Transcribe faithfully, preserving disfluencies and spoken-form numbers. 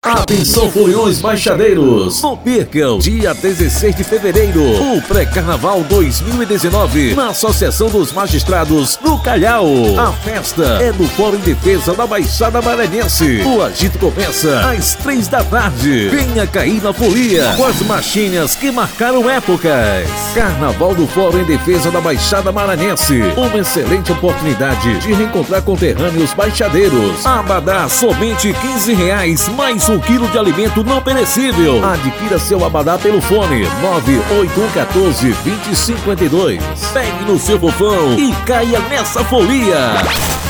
Atenção, foliões baixadeiros! Não percam, dia dezesseis de fevereiro, o Pré-Carnaval dois mil e dezenove, na Associação dos Magistrados, no Calhau. A festa é no Fórum em Defesa da Baixada Maranhense. O agito começa às três da tarde. Venha cair na folia com as marchinhas que marcaram épocas. Carnaval do Fórum em Defesa da Baixada Maranhense. Uma excelente oportunidade de reencontrar conterrâneos baixadeiros. Abadá, somente quinze reais, mais um quilo de alimento não perecível. Adquira seu abadá pelo fone nove oito um um quatro, dois zero cinco dois. Pegue no seu fofão e caia nessa folia.